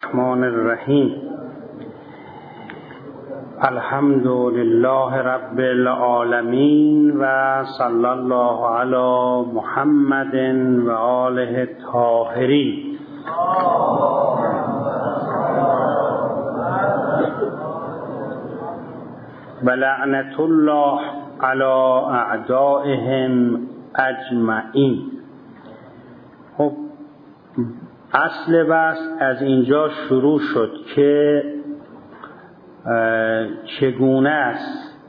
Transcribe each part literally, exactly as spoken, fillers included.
الرحمن الرحیم. الحمد لله رب العالمین و صلی الله علی محمد و آله الطاهرین. و لعنت الله علی اعدائهم اجمعین. خب اصل بحث از اینجا شروع شد که چگونه است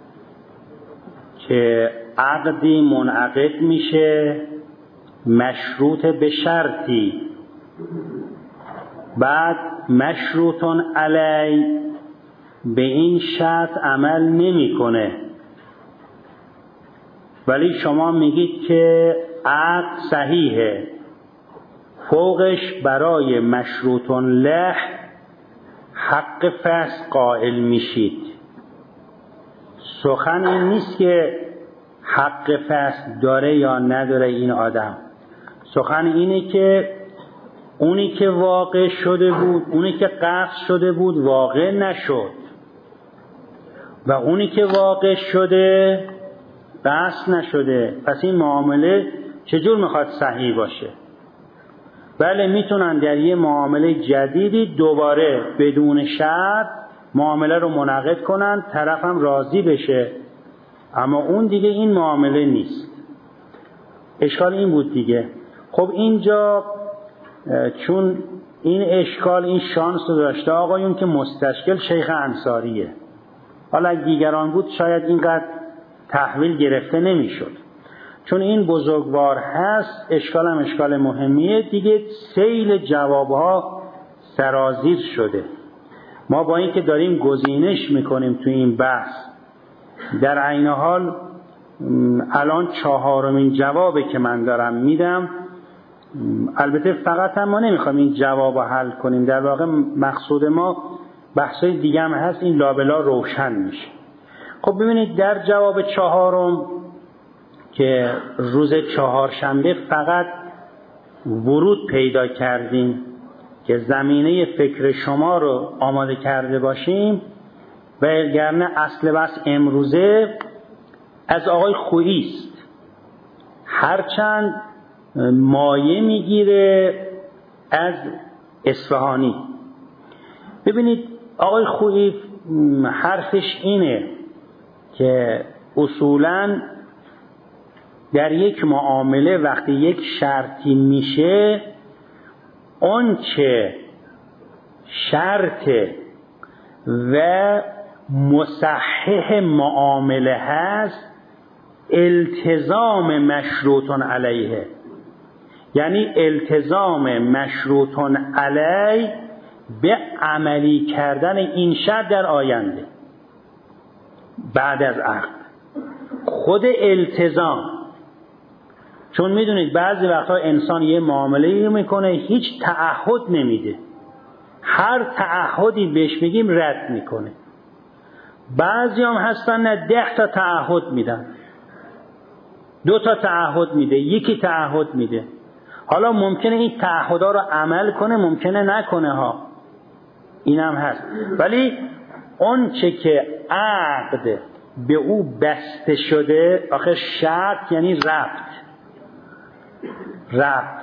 که عقدی منعقد میشه مشروط به شرطی، بعد مشروطن علی به این شرط عمل نمیکنه، ولی شما میگید که عقد صحیحه، فوقش برای مشروطن له حق فسخ قائل میشید. سخن این نیست که حق فسخ داره یا نداره این آدم، سخن اینه که اونی که واقع شده بود، اونی که قصد شده بود واقع نشد و اونی که واقع شده قصد نشده، پس این معامله چجور میخواد صحیح باشه؟ بله میتونن در یه معامله جدیدی دوباره بدون شرط معامله رو منعقد کنن، طرف هم راضی بشه، اما اون دیگه این معامله نیست. اشکال این بود دیگه. خب اینجا چون این اشکال این شانس رو داشته آقایون که مستشکل شیخ انصاریه، حالا اگه دیگران بود شاید اینقدر تحویل گرفته نمیشد. چون این بزرگوار هست اشکال هم اشکال مهمیه دیگه، سیل جوابها سرازیر شده. ما با این که داریم گزینش میکنیم تو این بحث، در عین حال الان چهارمین جوابه که من دارم میدم. البته فقط هم ما نمیخوایم این جواب رو حل کنیم، در واقع مقصود ما بحثای دیگه هم هست، این لابلا روشن میشه. خب ببینید در جواب چهارم که روز چهارشنبه فقط ورود پیدا کردیم که زمینه فکر شما رو آماده کرده باشیم، و اگرنه اصل بس امروزه از آقای خویی است، هرچند مایه میگیره از اصفهانی. ببینید آقای خویی حرفش اینه که اصولاً در یک معامله وقتی یک شرطی میشه، اون که شرط و مصحح معامله هست التزام مشروطن علیه، یعنی التزام مشروطن علیه به عملی کردن این شرط در آینده بعد از عقد. خود التزام، چون میدونید بعضی وقتا انسان یه معامله میکنه هیچ تعهد نمیده، هر تعهدی بهش میگیم رد میکنه. بعضی هم هستن نه ده تا تعهد میدن، دو تا تعهد میده، یکی تعهد میده. حالا ممکنه این تعهدها رو عمل کنه، ممکنه نکنه ها، این هم هست. ولی اون چه که عقد به او بسته شده، آخه شرط یعنی ربط، ربط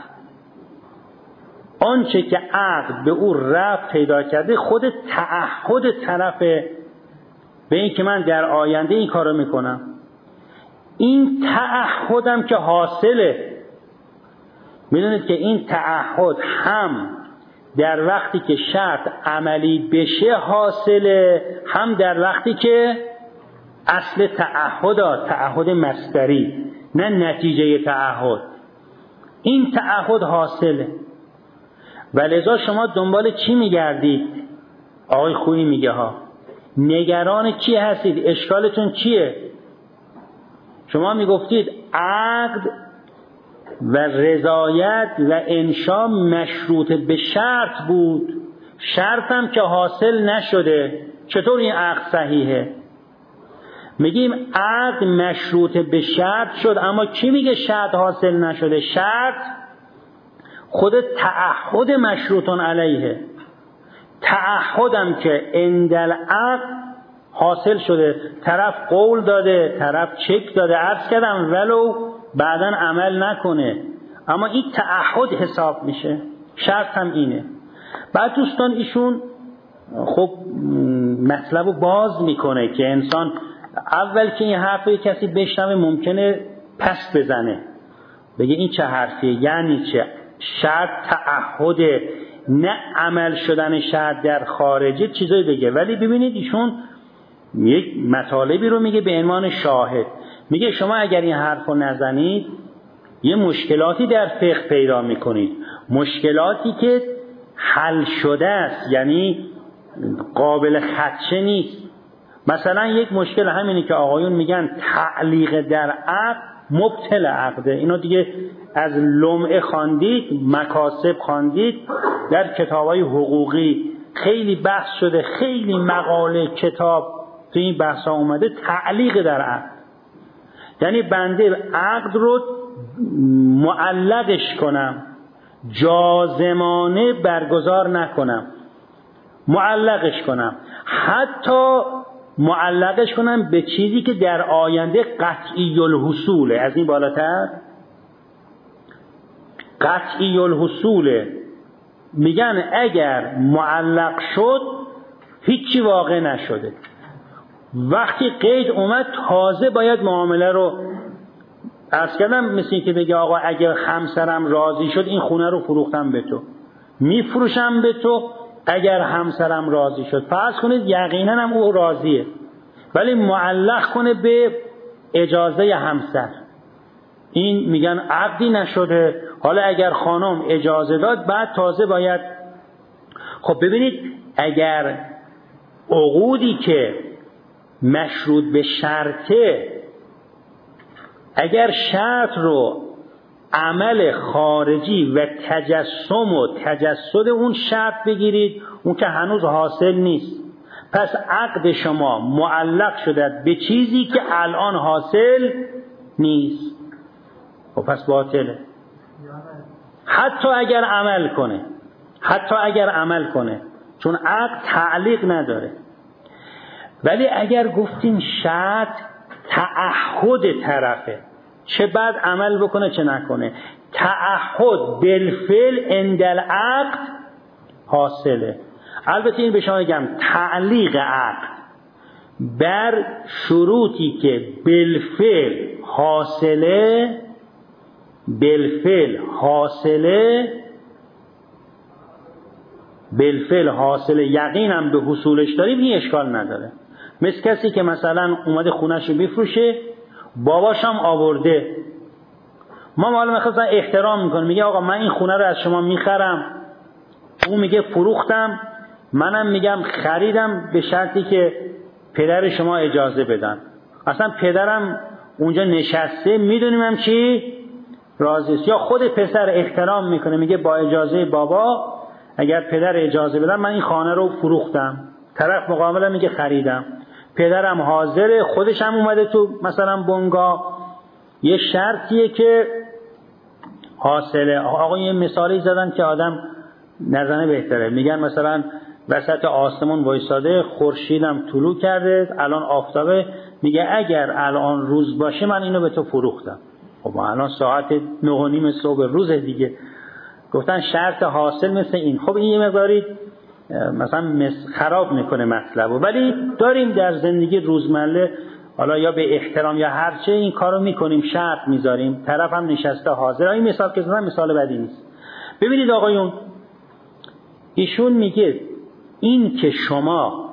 آنچه که عقد به او ربط پیدا کرده خود تعهد طرفه به این که من در آینده این کارو میکنم. این تعهدم که حاصله، میدونید که این تعهد هم در وقتی که شرط عملی بشه حاصله، هم در وقتی که اصل تعهد تعهد مصدری نه نتیجه تعهد، این تعهد حاصله. ولذا شما دنبال چی میگردید؟ آقای خویی میگه ها، نگران چی هستید؟ اشکالتون چیه؟ شما میگفتید عقد و رضایت و انشا مشروط به شرط بود، شرطم که حاصل نشده، چطور این عقد صحیحه؟ میگیم عقد مشروط به شرط شد، اما کی میگه شرط حاصل نشده؟ شرط خود تعهد مشروطن علیه، تعهدم که عندل عقد حاصل شده، طرف قول داده، طرف چک داده، عرض کردم ولو بعداً عمل نکنه، اما این تعهد حساب میشه. شرط هم اینه. بعد دوستان ایشون خب مطلب رو باز میکنه که انسان اول که این حرف رو کسی بشنوه ممکنه پس بزنه، بگه این چه حرفیه، یعنی چه؟ شرط تعهد، نه عمل شدن شرط در خارجه چیزایی بگه. ولی ببینید ایشون یک مطالبی رو میگه به عنوان شاهد. میگه شما اگر این حرف رو نزنید یه مشکلاتی در فقه پیدا میکنید، مشکلاتی که حل شده است، یعنی قابل خدشه نیست. مثلا یک مشکل همینه که آقایون میگن تعلیق در عقد مبطل عقده. اینا دیگه از لمعه خواندید، مکاسب خواندید، در کتابای حقوقی خیلی بحث شده، خیلی مقاله کتاب تو این بحث ها اومده. تعلیق در عقد یعنی بنده عقد رو معلقش کنم، جازمانه برگزار نکنم، معلقش کنم، حتی معلقش کنم به چیزی که در آینده قطعی الحصوله. از این بالاتر قطعی الحصوله. میگن اگر معلق شد هیچی واقع نشده، وقتی قید اومد تازه باید معامله رو عرض کردم. مثل این که بگه آقا اگر همسرم راضی شد این خونه رو فروختم به تو، میفروشم به تو اگر همسرم راضی شد. فرض کنید یقینا هم او راضیه ولی معلق کنه به اجازه همسر، این میگن عقدی نشده. حالا اگر خانم اجازه داد بعد تازه باید. خب ببینید اگر عقودی که مشروط به شرطه، اگر شرط رو عمل خارجی و تجسم و تجسد اون شرط بگیرید، اون که هنوز حاصل نیست. پس عقد شما معلق شده به چیزی که الان حاصل نیست، خب پس باطله. حتی اگر عمل کنه، حتی اگر عمل کنه، چون عقد تعلیق نداره. ولی اگر گفتیم شرط تعهد طرفه، چه بعد عمل بکنه چه نکنه، تعهد بالفعل عندل عقد حاصله. البته این به شما بگم تعلیق عقد بر شروطی که بالفعل حاصله، بالفعل حاصله، بالفعل حاصله، یقینم به حصولش داریم، این اشکال نداره. مثل کسی که مثلا اومده خونه‌شو بفروشه، باباشم آورده، ما حالا مثلا احترام میکنیم، میگه آقا من این خونه رو از شما میخرم، اون میگه فروختم، منم میگم خریدم به شرطی که پدر شما اجازه بدن. اصلا پدرم اونجا نشسته، میدونیم هم چی راضی است. یا خود پسر احترام میکنه، میگه با اجازه بابا اگر پدر اجازه بدن من این خانه رو فروختم. طرف مقابل میگه خریدم، پدرم حاضره، خودش هم اومده تو مثلا بنگاه. یه شرطیه که حاصله. آقا یه مثالی زدن که آدم نزنه بهتره. میگن مثلا وسط آسمون وایساده، خورشیدم طلوع کرده، الان آفتابه، میگه اگر الان روز باشه من اینو به تو فروختم. خب الان ساعت نه و نیم صبح روز دیگه. گفتن شرط حاصل مثل این. خب این یه مقداری مثلا خراب میکنه مطلبو، ولی داریم در زندگی روزمره، حالا یا به احترام یا هرچه این کارو میکنیم، شرط میذاریم، طرف هم نشسته حاضر. این مثال که زدم مثال بدی نیست. ببینید آقایون، ایشون میگه این که شما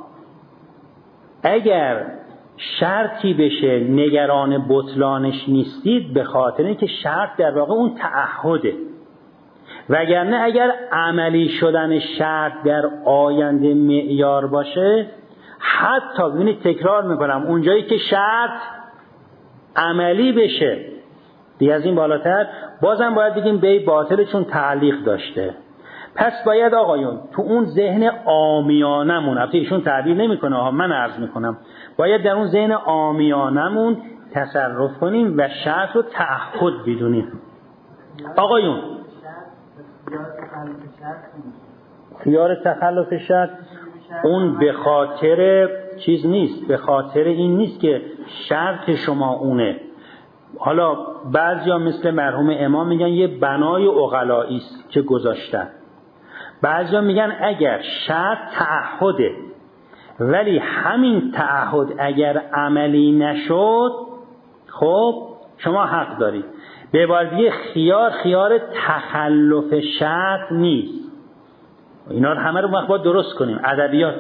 اگر شرطی بشه نگران بطلانش نیستید، به خاطر اینکه شرط در واقع اون تعهده، وگرنه اگر عملی شدن شرط در آینده معیار باشه، حتی ببینید تکرار میکنم، اونجایی که شرط عملی بشه دیگه از این بالاتر بازم باید بگیم بی باطل، چون تعلیق داشته. پس باید آقایون تو اون ذهن عامیانمون، البته ایشون تعبیر نمیکنه ها، من عرض میکنم، باید در اون ذهن عامیانمون تصرف کنیم و شرط رو تعهد بدونیم. آقایون خیار تخلف شرط اون به خاطر چیز نیست، به خاطر این نیست که شرط شما اونه. حالا بعضیا مثل مرحوم امام میگن یه بنای عقلایی است که گذاشتن. بعضیا میگن اگر شرط تعهده ولی همین تعهد اگر عملی نشد، خب شما حق دارید. به عبارت خیار خیار تخلف شرط نیست. اینا رو همه رو وقت باید درست کنیم. ادبیات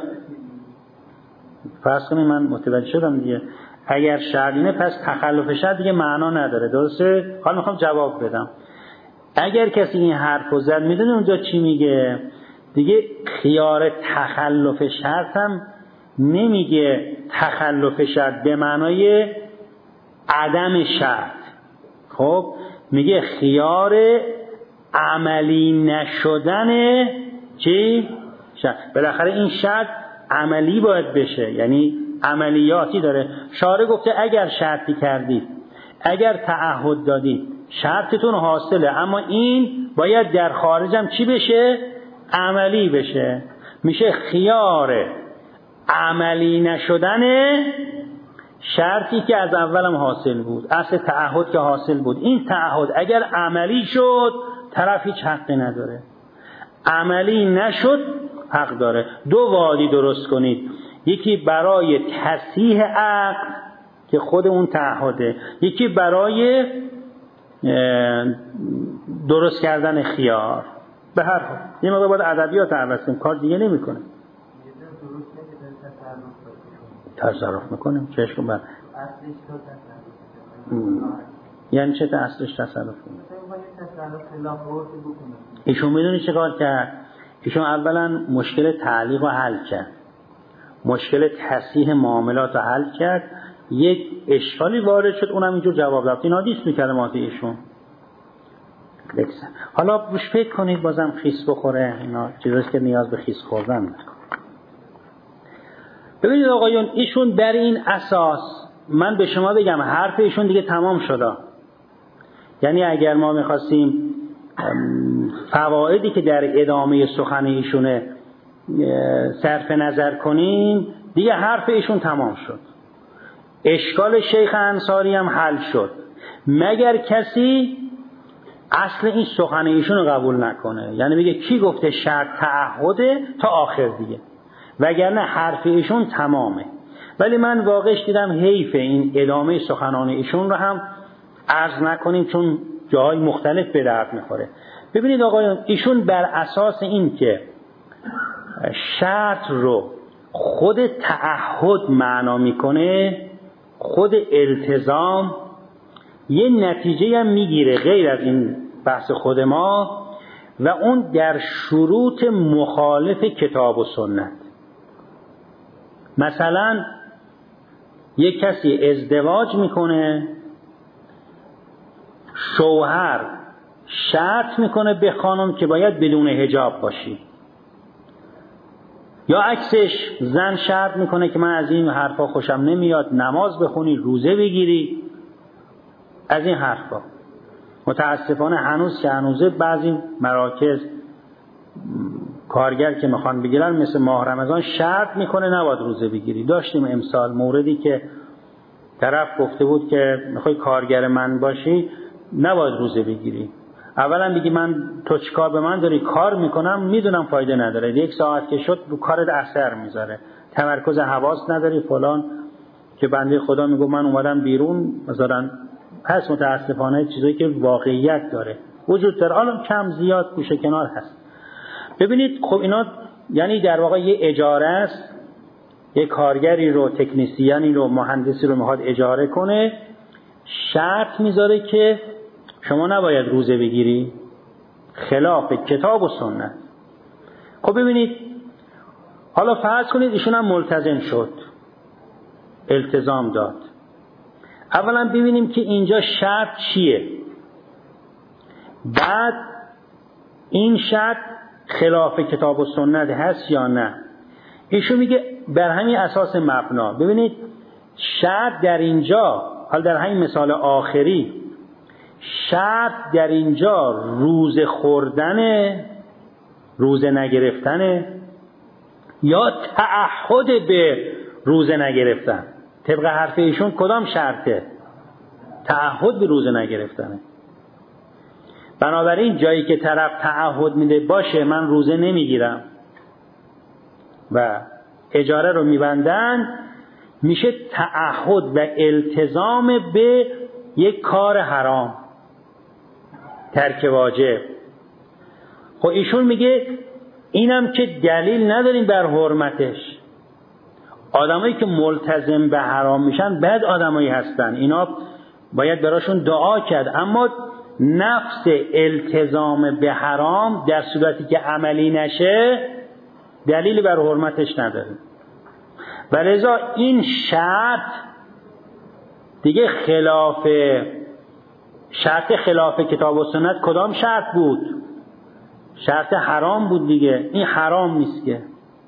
فرض کنیم من متوجه شدم دیگه، اگر شرط اینه پس تخلف شرط دیگه معنا نداره، درسته؟ حالا میخوام جواب بدم. اگر کسی این حرفو زد میدونه اونجا چی میگه دیگه؟ خیار تخلف شرط هم نمیگه تخلف شرط به معنای عدم شرط، خب میگه خیار عملی نشدن چی؟ شرط. بالاخره این شرط عملی باید بشه، یعنی عملیاتی داره. شارع گفته اگر شرطی کردید، اگر تعهد دادید، شرطتون حاصله، اما این باید در خارجم چی بشه؟ عملی بشه. میشه خیار عملی نشدن شرطی که از اولم حاصل بود، اصل تعهد که حاصل بود. این تعهد اگر عملی شد طرف هیچ حقی نداره، عملی نشد حق داره. دو وادی درست کنید، یکی برای تصحیح عقد که خود اون تعهده، یکی برای درست کردن خیار. به هر حال یه موقع باید ادبیات عوض کنیم، کار دیگه نمی‌کنه. تصرف میکنیم چشم بر یعنی چه اصلش تصرف کنیم؟ ایشون میدونی چه کار کرد؟ ایشون اولا مشکل تعلیق رو حل کرد، مشکل تصحیح معاملات رو حل کرد. یک اشکالی وارد شد اونم اینجور جواب داد. اینا دیست میکرده ماته ایشون. حالا بوش فکر کنید بازم خیس بخوره، اینا چیزاست که نیاز به خیس خوردن میکنه. ببینید آقایون، ایشون در این اساس من به شما بگم حرف ایشون دیگه تمام شده. یعنی اگر ما میخواستیم فوایدی که در ادامه سخن ایشونه صرف نظر کنیم، دیگه حرف ایشون تمام شد. اشکال شیخ انصاری هم حل شد، مگر کسی اصل این سخن ایشون رو قبول نکنه، یعنی بگه کی گفته شرط تعهده تا آخر دیگه، وگرنه حرف ایشون تمامه. ولی من واقعش دیدم حیف این ادامه سخنان ایشون رو هم عرض نکنیم، چون جاهای مختلف به درد میخوره. ببینید آقایان، ایشون بر اساس این که شرط رو خود تعهد معنا میکنه، خود التزام، یه نتیجه هم میگیره غیر از این بحث خود ما، و اون در شروط مخالف کتاب و سنت. مثلا یک کسی ازدواج میکنه، شوهر شرط میکنه به خانم که باید بدون حجاب باشی، یا عکسش زن شرط میکنه که من از این حرفا خوشم نمیاد، نماز بخونی، روزه بگیری، از این حرفا. متاسفانه هنوز که هنوزه بعضی مراکز کارگر که میخوان بگیرن مثل ماه رمضان شرط میکنه نباید روزه بگیری. داشتیم امسال موردی که طرف گفته بود که میخوای کارگر من باشی نباید روزه بگیری. اولا بگی من تو چیکار به من داری، کار میکنم میدونم فایده نداره، یک ساعت که شد رو کارت اثر میذاره، تمرکز حواس نداری فلان، که بنده خدا میگه من اومدم بیرون مثلا. پس متاسفانه چیزایی که واقعیت داره وجود داره، حالا کم زیاد گوشه کنار هست. ببینید خب اینا یعنی در واقع یه اجاره است، یه کارگری رو، تکنیسیانی رو، مهندسی رو میخواد اجاره کنه، شرط میذاره که شما نباید روزه بگیری، خلاف کتاب و سنت. خب ببینید حالا فرض کنید ایشون هم ملتزم شد، التزام داد. اولا ببینیم که اینجا شرط چیه، بعد این شرط خلاف کتاب و سنت هست یا نه. ایشون میگه بر همین اساس مبنا. ببینید شرط در اینجا، حال در همین مثال آخری، شرط در اینجا روزه خوردنه روزه نگرفتنه یا تعهد به روزه نگرفتن؟ طبق حرف ایشون کدام شرطه؟ تعهد به روزه نگرفتنه. بنابراین جایی که طرف تعهد میده باشه من روزه نمیگیرم و اجاره رو میبندن، میشه تعهد و التزام به یک کار حرام، ترک واجب. خب ایشون میگه اینم که دلیل نداریم بر حرمتش. آدمایی که ملتزم به حرام میشن بد آدمایی هستن، اینا باید براشون دعا کرد، اما نفس التزام به حرام در صورتی که عملی نشه دلیلی بر حرمتش نداره. ولذا این شرط دیگه خلاف شرط خلاف کتاب و سنت کدام شرط بود؟ شرط حرام بود دیگه. این حرام نیست که.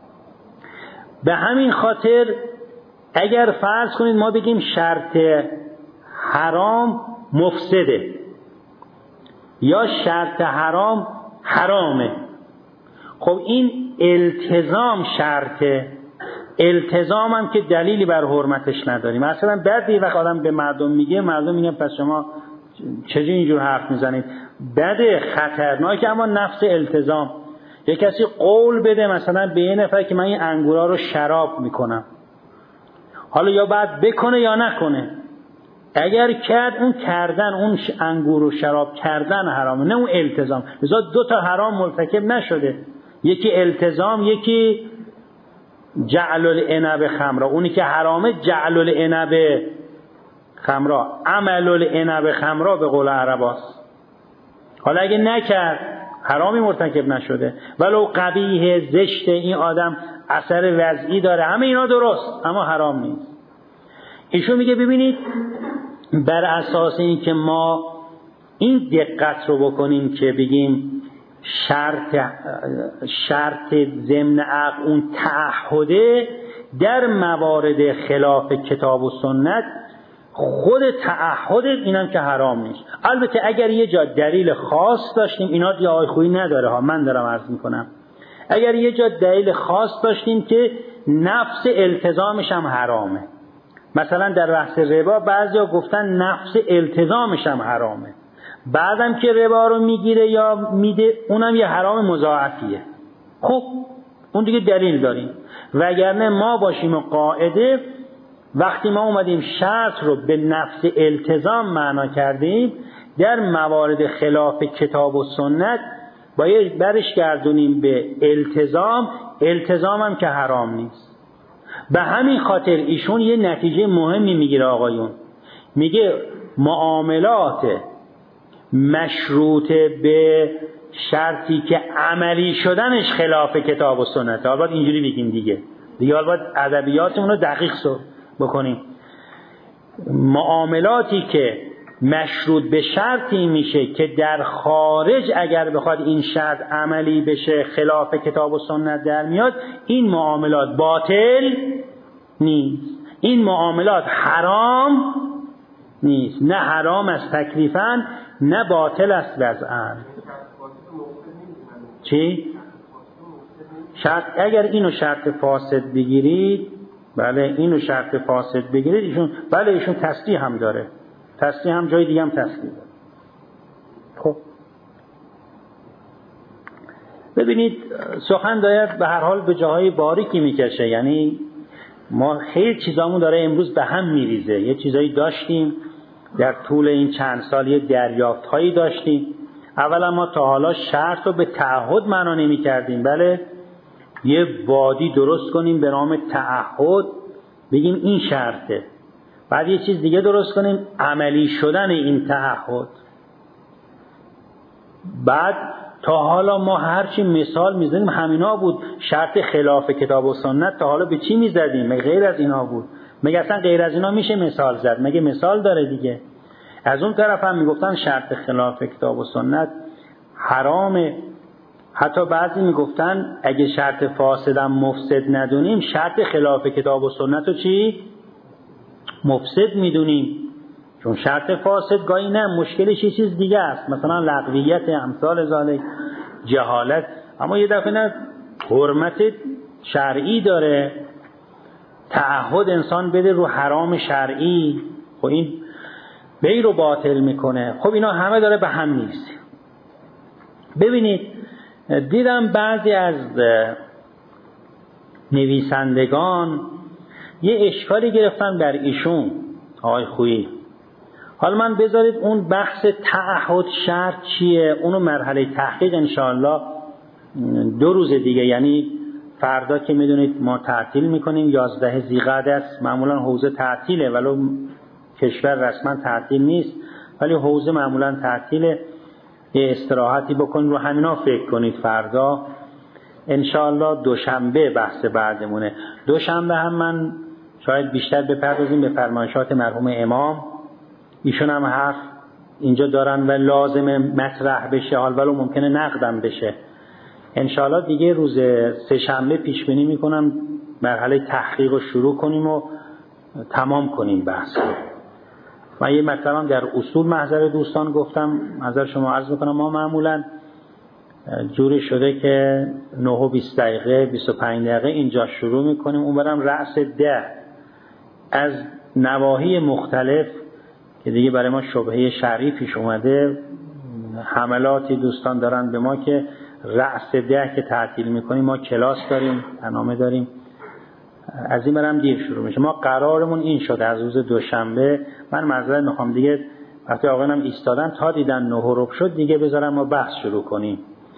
به همین خاطر اگر فرض کنید ما بگیم شرط حرام مفسده یا شرط حرام حرامه، خب این التزام شرطه، التزام هم که دلیلی بر حرمتش نداریم. مثلا بعضی وقت آدم به مردم میگه، مردم میگن پس شما چجوری اینجور حرف میزنید؟ بده، خطرناکه، اما نفس التزام. یک کسی قول بده مثلا به یه نفر که من این انگورا رو شراب میکنم، حالا یا باید بکنه یا نکنه. اگر کرد اون کردن اون انگور رو شراب کردن حرامه، نه اون التزام. لذا دو تا حرام مرتکب نشده، یکی التزام یکی جعل العنب خمرا. اونی که حرامه جعل العنب خمرا، عمل العنب خمرا به قول عرباست. حالا اگه نکرد حرامی مرتکب نشده، ولو قبیح زشت این آدم اثر وضعی داره، همه اینا درست اما حرام نیست. ایشون میگه ببینید بر اساس این که ما این دقت رو بکنیم که بگیم شرط شرط ضمن عقد اون تعهده، در موارد خلاف کتاب و سنت خود تعهد اینم که حرام نیست. البته اگر یه جا دلیل خاص داشتیم، اینا دیگه آی خویی نداره ها، من دارم عرض میکنم، اگر یه جا دلیل خاص داشتیم که نفس التزامش هم حرامه، مثلا در بحث ربا بعضیا گفتن نفس التزامش هم حرامه، بعدم که ربا رو میگیره یا میده اونم یه حرام مضاعفیه، خب اون دیگه دلیل داریم. وگرنه ما باشیم و قاعده وقتی ما اومدیم شرط رو به نفس التزام معنا کردیم، در موارد خلاف کتاب و سنت باید برش گردونیم به التزام، التزام هم که حرام نیست. به همین خاطر ایشون یه نتیجه مهمی میگیره آقایون، میگه معاملات مشروط به شرطی که عملی شدنش خلاف کتاب و سنت، حالا باید اینجوری بگیم دیگه دیگه حالا باید ادبیاتمون رو دقیق بکنیم، معاملاتی که مشروط به شرطی میشه که در خارج اگر بخواد این شرط عملی بشه خلاف کتاب و سنت در میاد، این معاملات باطل نیست، این معاملات حرام نیست، نه حرام است تکلیفاً نه باطل است وضعاً. چی؟ شرط اگر اینو شرط فاسد بگیرید، بله اینو شرط فاسد بگیرید، ایشون بله ایشون تصریح هم داره، تصریح هم جای دیگه هم تصریح داره. خب ببینید سخن داید به هر حال به جاهای باریکی میکشه، یعنی ما خیلی چیزامون داره امروز به هم میریزه. یه چیزایی داشتیم در طول این چند سال، یه دریافت هایی داشتیم. اولا ما تا حالا شرط رو به تعهد معنا نمی کردیم، بله یه وادی درست کنیم به نام تعهد بگیم این شرطه، بعد یه چیز دیگه درست کنیم عملی شدن این تعهد. بعد تا حالا ما هرچی مثال میزنیم همینا بود. شرط خلاف کتاب و سنت تا حالا به چی میزدیم؟ مگه غیر از اینا بود؟ مگه اصلا غیر از اینا میشه مثال زد؟ مگه مثال داره دیگه؟ از اون طرف هم میگفتن شرط خلاف کتاب و سنت حرامه. حتی بعضی میگفتن اگه شرط فاسدم مفسد ندونیم، شرط خلاف کتاب و سنت رو چی؟ مفسد میدونیم، چون شرط فاسد گاهی نه مشکلش یه چیز دیگه است، مثلا لغویت، امثال ذالک، جهالت. اما یه دفعه نه حرمت شرعی داره، تعهد انسان بده رو حرام شرعی، خب این بی رو باطل میکنه. خب اینا همه داره به هم نیست. ببینید دیدم بعضی از نویسندگان یه اشکالی گرفتن بر ایشون آقای خویی. حالا من بذارید اون بحث تعهد شرط چیه اونو مرحله تحقیق انشاءالله دو روز دیگه، یعنی فردا که میدونید ما تعطیل میکنیم یازده ذیقعده است، معمولا حوزه تعطیله ولو کشور رسما تعطیل نیست ولی حوزه معمولا تعطیله. یه استراحتی بکنید رو همینا فکر کنید. فردا انشاءالله دوشنبه بحث بعدمونه. دوشنبه هم من شاید بیشتر بپردازیم به فرمایشات مرحوم امام. ایشون هم حرف اینجا دارن و لازم مطرح بشه، حال ولو ممکنه نقدم بشه. انشاءالله دیگه روز سه شنبه پیش بینی میکنم مرحله تحقیق رو شروع کنیم و تمام کنیم بحث. من یه مطلب هم در اصول محضر دوستان گفتم، محضر شما عرض میکنم. ما معمولا جوری شده که نه و بیست دقیقه بیست و پنج دقیقه اینجا شروع میکنیم، اون برم رأس ده از نواحی مختلف که دیگه برای ما شبهه شرعی پیش اومده. حملاتی دوستان دارن به ما که رأس ده که تعطیل میکنیم ما کلاس داریم، برنامه داریم، از این برم دیر شروع میشه. ما قرارمون این شده از روز دوشنبه. من معذرت میخوام دیگه وقتی آقایانم ایستادن تا دیدن نه و ربع شد دیگه بذارم ما بحث شروع کنیم.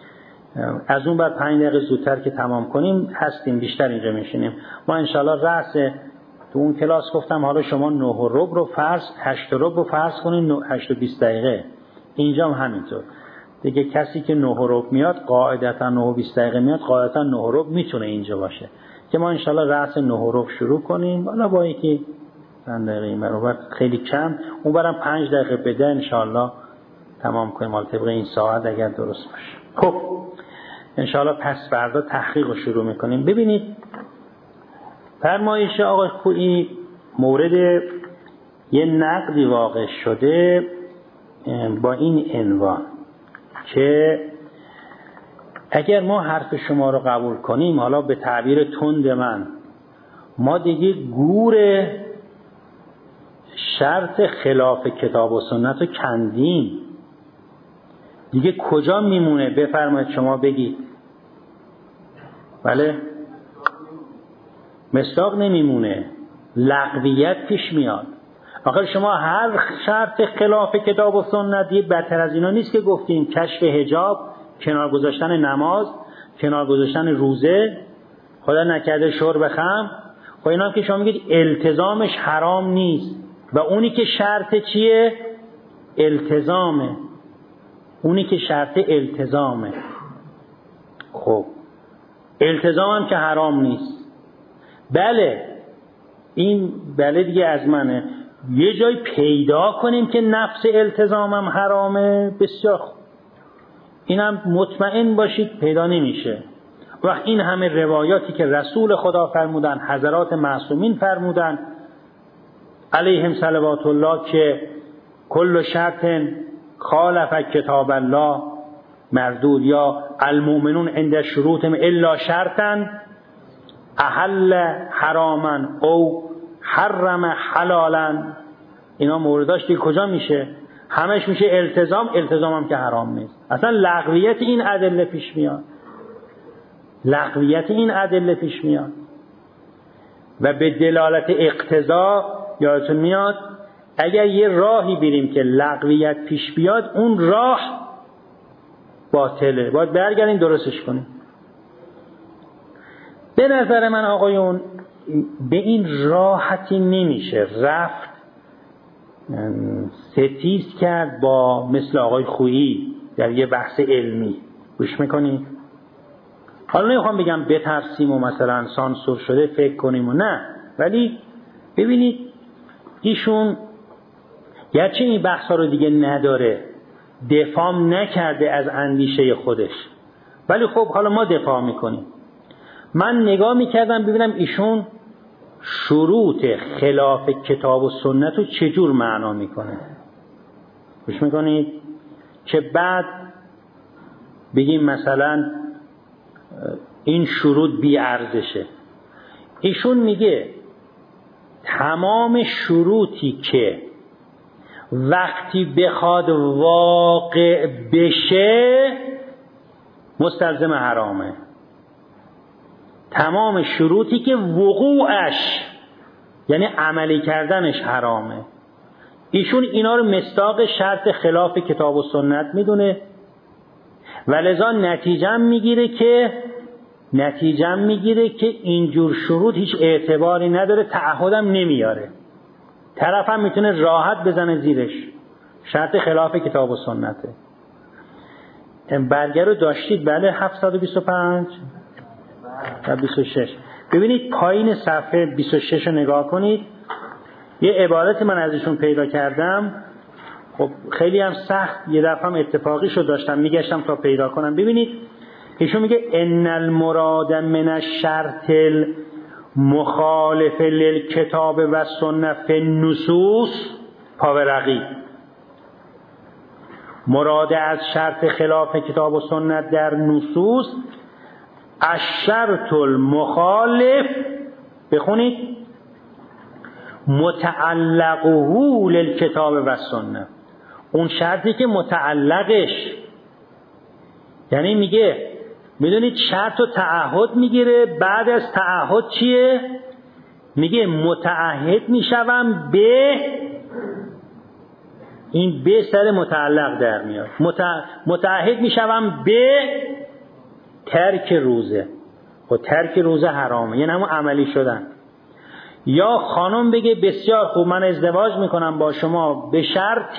از اون بعد پنج دقیقه زودتر که تمام کنیم هستیم، بیشتر اینجا میشینیم. ما انشالله رأس تو اون کلاس گفتم حالا شما نه و ربع رو فرض هشت و ربع رو فرض کنین هشت و بیست دقیقه. اینجا هم همینطور دیگه. کسی که نه و ربع میاد قاعدتا نه و بیست دقیقه میاد قاعدتا نه و ربع میتونه اینجا باشه که ما انشالله رأس نه و ربع شروع کنیم. حالا با یکی چند دقیقه این برابر خیلی کم، اون برم پنج دقیقه بده انشالله تمام کنیم حالا طبق این ساعت اگر درست باشه. خب انشالله پس فردا تحقیق رو شروع میکنیم. ببینید فرمایش آقای خویی مورد یه نقدی واقع شده با این عنوان که اگر ما حرف شما رو قبول کنیم، حالا به تعبیر تند من، ما دیگه گور شرط خلاف کتاب و سنت رو کندیم. دیگه کجا میمونه؟ بفرمایید شما بگید. بله مصداق نمیمونه، لغویت پیش میاد. آخر شما هر شرط خلاف کتاب و سنت یه بدتر از اینا نیست که گفتیم کشف حجاب، کنار گذاشتن نماز، کنار گذاشتن روزه، خدا نکرده شرب خمر. خب اینا هم که شما میگید التزامش حرام نیست و اونی که شرط چیه؟ التزامه. اونی که شرط التزامه. خب التزام هم که حرام نیست. بله این بله دیگه از منه. یه جای پیدا کنیم که نفس التزامم حرامه، بسیار خوب. اینم مطمئن باشید پیدا نمیشه. وقت این همه روایاتی که رسول خدا فرمودن، حضرات معصومین فرمودن علیهم صلوات الله که کل شرط خالف کتاب الله مردود، یا المؤمنون عند شروطهم الا شرطا احل حراما او حرم حلالا. اینا مورداش دیگه کجا میشه؟ همش میشه التزام. التزام هم که حرام نیست. اصلا لغویت این ادله پیش میاد. لغویت این ادله پیش میاد و به دلالت اقتضا یادتون میاد اگر یه راهی بریم که لغویت پیش بیاد اون راه باطله، باید برگردیم درستش کنیم. به نظر من آقایون به این راحتی نمیشه رفت ستیز کرد با مثل آقای خویی در یه بحث علمی. گوش میکنید؟ حالا نمیخوام بگم بترسیم و مثلا سانسور شده فکر کنیم و نه، ولی ببینید ایشون گرچه این بحث ها رو دیگه نداره، دفاع نکرده از اندیشه خودش، ولی خب حالا ما دفاع میکنیم. من نگاه میکردم ببینم ایشون شروط خلاف کتاب و سنت رو چجور معنا میکنه. گوش میکنید؟ که بعد بگیم مثلا این شروط بی ارزشه. ایشون میگه تمام شروطی که وقتی بخواد واقع بشه مستلزم حرامه، تمام شروطی که وقوعش یعنی عملی کردنش حرامه. ایشون اینا رو مصداق شرط خلاف کتاب و سنت میدونه و لذا نتیجه میگیره که نتیجه میگیره که اینجور شروط هیچ اعتباری نداره، تعهدم نمیاره، طرف هم میتونه راحت بزنه زیرش، شرط خلاف کتاب و سنته. برگه رو داشتید؟ بله. هفتصد و بیست و پنج و بیست و شش. ببینید پایین صفحه بیست و شش رو نگاه کنید. یه عبارت من ازشون پیدا کردم، خب خیلی هم سخت، یه دفعه هم اتفاقی شو داشتم میگشتم تا پیدا کنم. ببینید ایشون میگه ان المراد من الشرط المخالف للکتاب و سنت فی النصوص پاورقی، مراد از شرط خلاف کتاب و سنت در نصوص الشرط المخالف، بخونید، متعلقه للکتاب و سنت، اون شرطی که متعلقش، یعنی میگه میدونید شرط و تعهد میگیره، بعد از تعهد چیه؟ میگه متعهد میشوم به، این به سر متعلق در میاد، متعهد میشوم به ترک روزه. و ترک روزه حرامه، یعنی همون عملی شدن. یا خانم بگه بسیار خوب من ازدواج میکنم با شما به شرط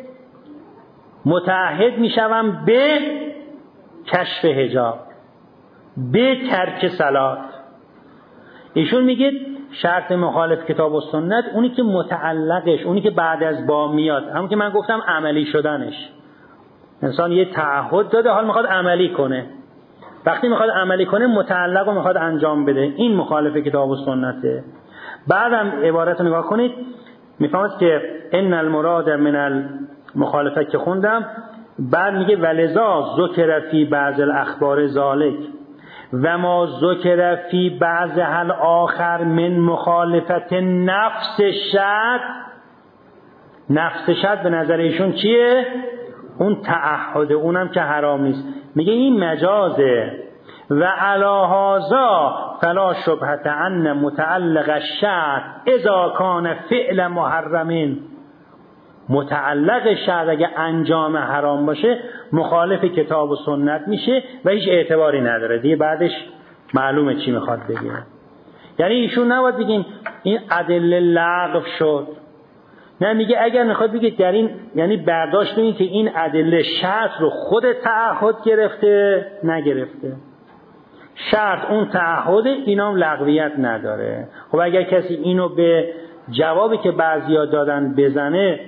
متعهد میشوم به کشف حجاب، به ترک صلات. ایشون میگه شرط مخالف کتاب و سنت اونی که متعلقش، اونی که بعد از با میاد، همون که من گفتم عملی شدنش. انسان یه تعهد داده، حال میخواد عملی کنه، وقتی میخواد عملی کنه متعلق رو میخواد انجام بده، این مخالف کتاب و سنته. بعدم عبارت رو نگاه کنید، میفهمید که ان المراد من المخالفت که خوندم، بعد میگه ولذا ذکر فی بعض الاخبار ذالک و ما ذکر فی بعض الاخر من مخالفت نفس شد. نفس شد به نظر ایشون چیه؟ اون تعهد، اونم که حرام نیست. میگه این مجازه. و علی هذا فلا شبهة ان متعلق الشرط اذا کان فعل محرمین، متعلق شرط اگه انجام حرام باشه مخالف کتاب و سنت میشه و هیچ اعتباری نداره دیگه، بعدش معلومه چی میخواد بگه. یعنی ایشون نباید بگیم این ادله لغو شد، نه، میگه اگر میخواد بگه در این، یعنی برداشت بگیم که این ادله شرط رو خود تعهد گرفته نگرفته، شرط اون تعهد، اینام لغویت نداره. خب اگر کسی اینو به جوابی که بعضیا دادن بزنه،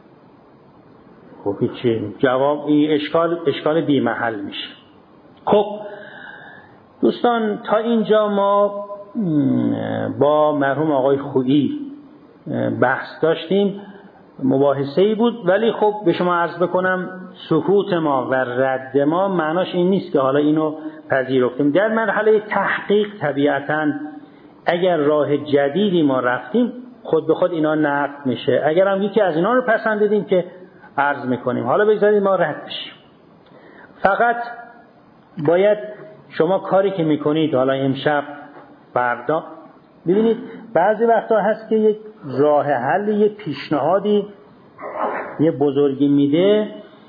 خب هیچی، جواب این اشکال اشکال بی محل میشه. خب دوستان تا اینجا ما با مرحوم آقای خویی بحث داشتیم، مباحثه‌ای بود، ولی خب به شما عرض بکنم سکوت ما و رد ما معناش این نیست که حالا اینو پذیرفتیم. در مرحله تحقیق طبیعتاً اگر راه جدیدی ما رفتیم خود به خود اینا نقد میشه، اگر هم یکی از اینا رو پسندیدیم که عرض میکنیم. حالا بگذارید ما رد بشیم. فقط باید شما کاری که میکنید حالا امشب فردا، ببینید بعضی وقتا هست که یک راه حل، یه پیشنهادی یه بزرگی میده،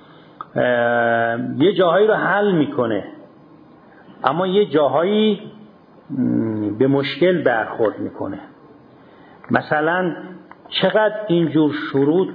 یه جاهایی رو حل میکنه، اما یه جاهایی به مشکل برخورد میکنه. مثلا چقدر اینجور شروط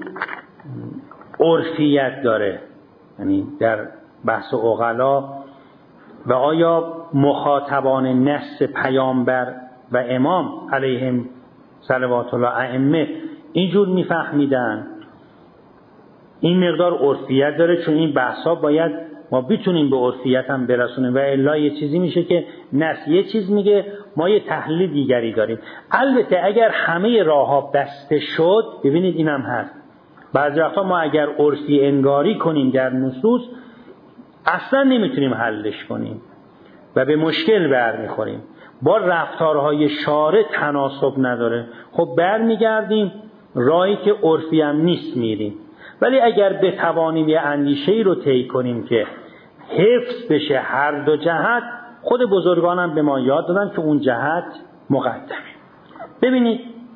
عرفیت داره، یعنی در بحث عقلا، و آیا مخاطبان نص پیامبر و امام علیهم صلوات الله ائمه اینجور میفهمیدن؟ این مقدار عرفیت داره، چون این بحثا باید ما بتونیم به عرفیت هم برسونیم، و الا یه چیزی میشه که نص یه چیز میگه، ما یه تحلیل دیگری داریم. البته اگر همه راه‌ها بسته شد، ببینید اینم هست، بعضی وقتا ما اگر عرفی انگاری کنیم در نصوص اصلا نمیتونیم حلش کنیم. و به مشکل برمیخوریم، با رفتارهای شارع تناسب نداره، خب برمیگردیم راهی که عرفی هم نیست میریم. ولی اگر بتوانیم یه اندیشه‌ای رو طی کنیم که حفظ بشه هر دو جهت، خود بزرگانم به ما یاد دادن که اون جهت مقدمه. ببینید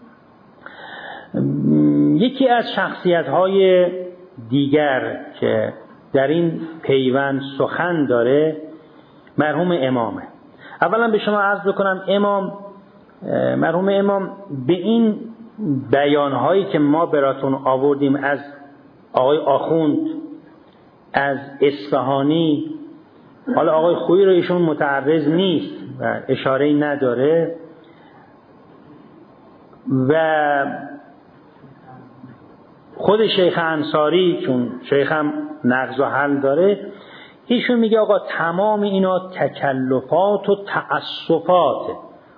یکی از شخصیت‌های دیگر که در این پیوند سخن داره مرحوم امامه. اولا به شما عرض بکنم امام مرحوم امام به این بیان‌هایی که ما براتون آوردیم از آقای آخوند، از اصفهانی، حالا آقای خویی رو ایشون متعرض نیست و اشاره‌ای نداره، و خود شیخ انصاری چون شیخ هم نقض و حل داره، ایشون میگه آقا تمام اینا تکلفات و تأسفات،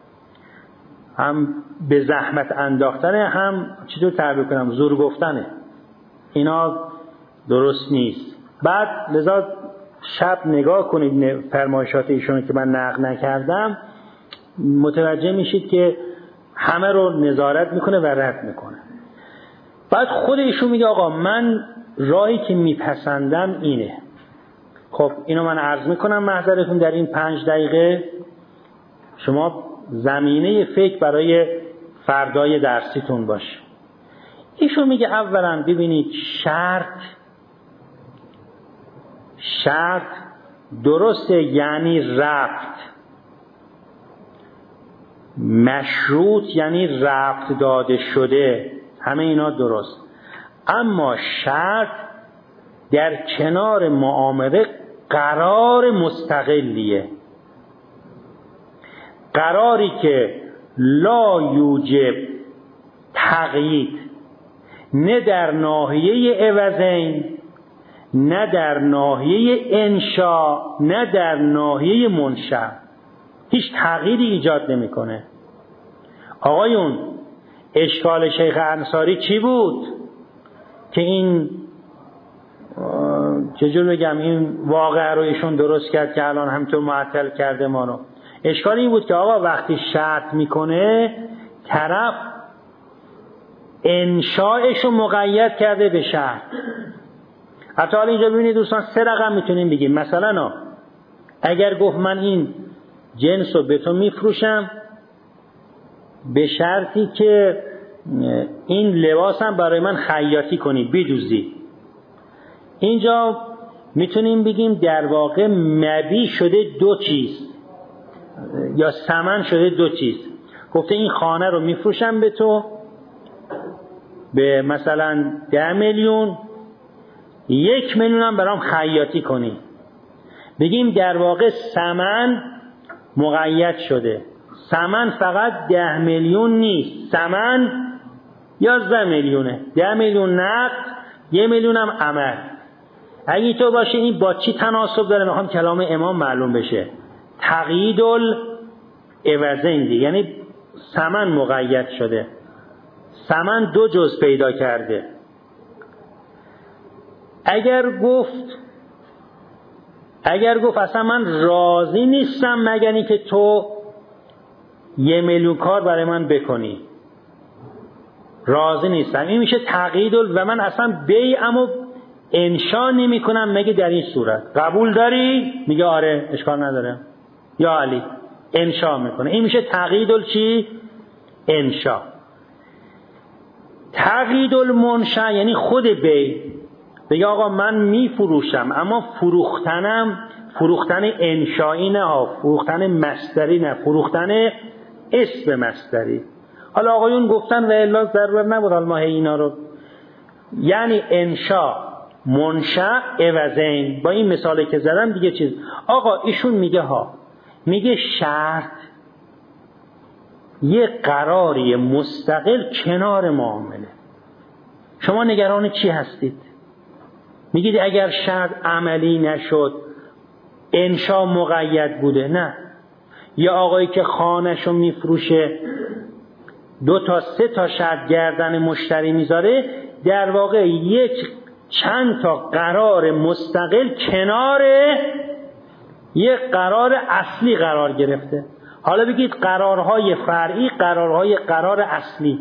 هم به زحمت انداختنه، هم چطور تعبیر کنم زور گفتنه، اینا درست نیست. بعد لذا شب نگاه کنید فرمایشات ایشون که من نقل نکردم، متوجه میشید که همه رو نظارت میکنه و رد میکنه. بعد خود ایشون میگه آقا من راهی که میپسندم اینه. خب اینو من عرض میکنم محضرتون در این پنج دقیقه، شما زمینه فکر برای فردای درسیتون باشه. ایشون میگه اولا ببینید شرط شرط درسته، یعنی ربط، مشروط یعنی ربط داده شده، همه اینا درست، اما شرط در کنار معامله قرار مستقلیه، قراری که لا یوجب تقیید، نه در ناحیه عوضین، نه در ناحیه انشا، نه در ناحیه منشا، هیچ تغییری ایجاد نمیکنه. آقایون اشکال شیخ انصاری چی بود که این چجور بگم این واقعه رو ایشون درست کرد که الان همینطور معطل کرده ما رو؟ اشکال این بود که آقا وقتی شرط میکنه طرف انشاءش رو مقید کرده به شرط. حتی حالا اینجا ببینید دوستان سه رقم میتونیم بگیم. مثلا اگر گفت من این جنس رو به تو میفروشم به شرطی که این لباسم برای من خیاطی کنی بدوزی، اینجا میتونیم بگیم در واقع مبیع شده دو چیز یا ثمن شده دو چیز. گفته این خانه رو میفروشم به تو به مثلا ده میلیون، یک میلیون هم برام خیاطی کنی. بگیم در واقع ثمن مقید شده. ثمن فقط ده میلیون نیست، ثمن یازده میلیونه، ده میلیون نقد، یه میلیون هم عمل. اگه تو باشه این با چی تناسب داره؟ میخوام کلام امام معلوم بشه. تقیید العوضین دی، یعنی ثمن مقید شده، ثمن دو جز پیدا کرده. اگر گفت اگر گفت اصلا من راضی نیستم مگر اینکه تو یه میلیون کار برای من بکنی، راضی نیستم، این میشه تقیید و من اصلا بیعمو انشا نمی کنم مگه در این صورت. قبول داری؟ میگه آره اشکال نداره یا علی، انشا میکنه. این میشه تقیید چی؟ انشا. تقیید المنشا یعنی خود بی، بگه آقا من میفروشم اما فروختنم فروختن انشایی نه ها، فروختن مصدری نه، فروختن اسم مصدری. حالا آقایون گفتن و الا ضرور نبود حالا ما اینا رو، یعنی انشا منشا عوضین. با این مثالی که زدم دیگه چیز. آقا ایشون میگه ها، میگه شرط یه قراری مستقل کنار معامله. شما نگران چی هستید؟ میگید اگر شرط عملی نشد انشا مقید بوده؟ نه. یا آقایی که خانه‌شو میفروشه دو تا سه تا شرط گردن مشتری میذاره، در واقع یک چند تا قرار مستقل کنار یک قرار اصلی قرار گرفته. حالا بگید قرارهای فرعی، قرارهای قرار اصلی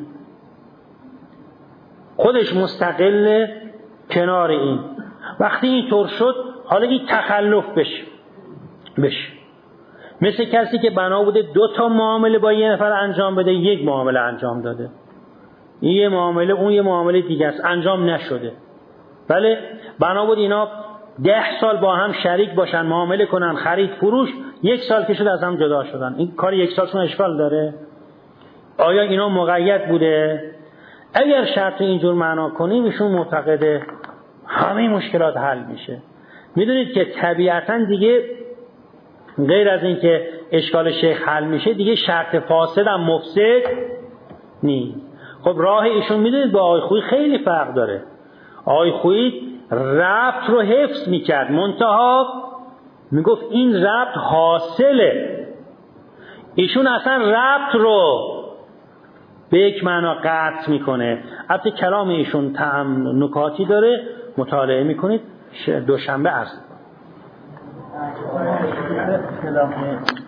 خودش مستقل کنار این. وقتی اینطور شد حالا این تخلف بشه بشه مثل کسی که بنا بوده دو تا معامله با یه نفر انجام بده، یک معامله انجام داده، این یه معامله اون یه معامله دیگه است، انجام نشده. بله بنا بود اینا ده سال با هم شریک باشن، معامله کنن، خرید فروش، یک سال که شد از هم جدا شدن. این کار یک سالشون اشکال داره؟ آیا اینا مقید بوده؟ اگر شرط اینجور معنا کنیم ایشون معتقده همه مشکلات حل میشه. میدونید که طبیعتاً دیگه غیر از این که اشکال شیخ حل میشه دیگه شرط فاسد هم مفسد نیست. خب راه ایشون میدونید با آقای خویی خیلی فرق داره. آقای خویی ربط رو حفظ میکرد، منتها میگفت این ربط حاصله. ایشون اصلا ربط رو به یک معنا قطع میکنه. البته کلام ایشون طعم نکاتی داره، مطالعه میکنید. دوشنبه عرض